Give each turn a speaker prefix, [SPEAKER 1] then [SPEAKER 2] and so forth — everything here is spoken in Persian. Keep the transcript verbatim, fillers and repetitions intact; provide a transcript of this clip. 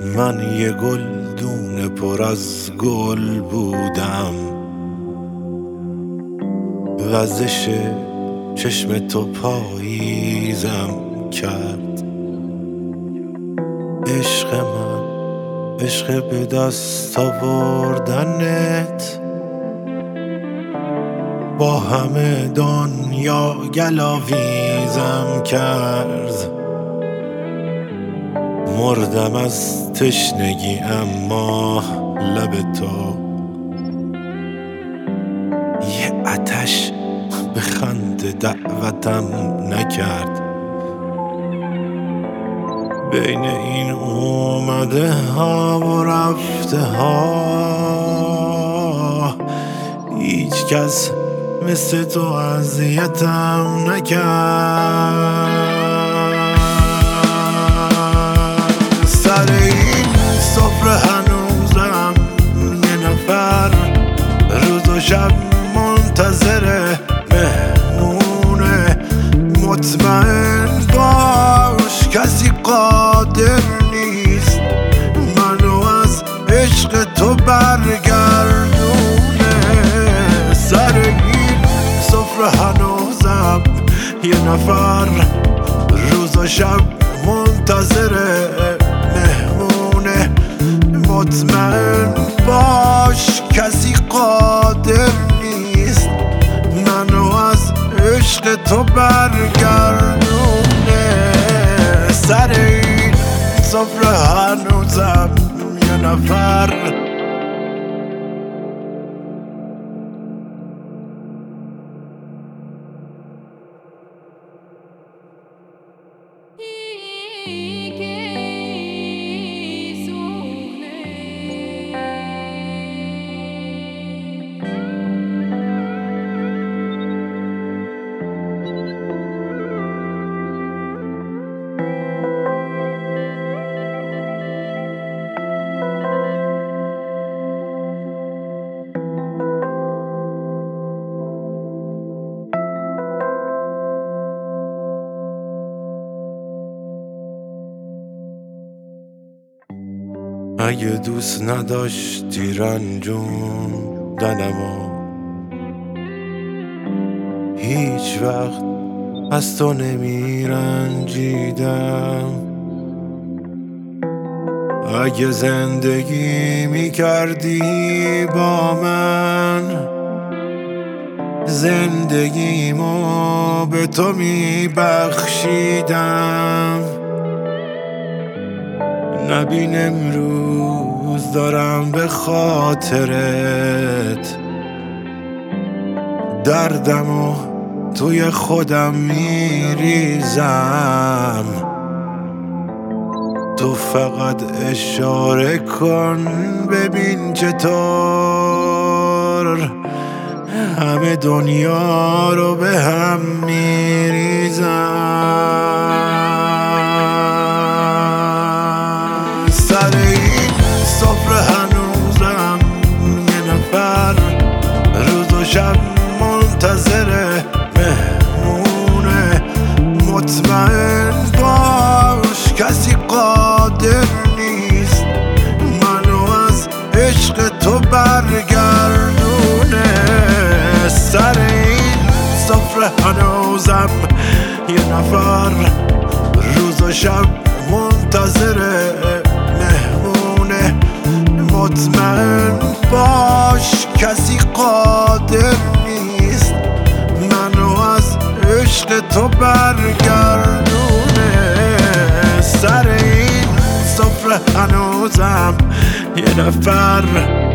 [SPEAKER 1] من یه گلدون پر از گل بودم، وزش چشم تو پاییزم کرد. عشق من، عشق به دست آوردنت، با همه دنیا گلاویزم کرد. مردم از تشنگی اما لب تو یه آتش به خنده دعوتم نکرد. بین این اومده ها و رفته ها هیچ کس مثل تو اذیتم نکرد. سر این سفره هنوزم یه نفر روز و شب منتظر مهمونه. مطمئن باش کسی قادر نیست منو از عشق تو برگردونه. سر این سفره هنوزم یه نفر روز و شب منتظره مهمونه. مطمئن باش کسی قادر نیست منو از عشق تو برگردونه. سر این سفره هنوزم یه نفر اگه دوست نداشتی رنجوندنمو هیچ وقت از تو نمیرنجیدم. اگه زندگی میکردی با من زندگیمو به تو میبخشیدم. نبین امروز دارم به خاطرت دردمو توی خودم میریزم. تو فقط اشاره کن ببین چطور همه دنیا رو به هم میریزم. سر این سفره هنوزم یه نفر روز و شب منتظر مهمونه. مطمئن باش کسی قادر نیست منو از عشق تو برگردونه. سر این سفره هنوزم یه نفر روز و شب منتظر مهمونه. مطمئن باش کسی قادر نیست منو از عشق تو برگردونه. سر این سفره هنوزم یه نفر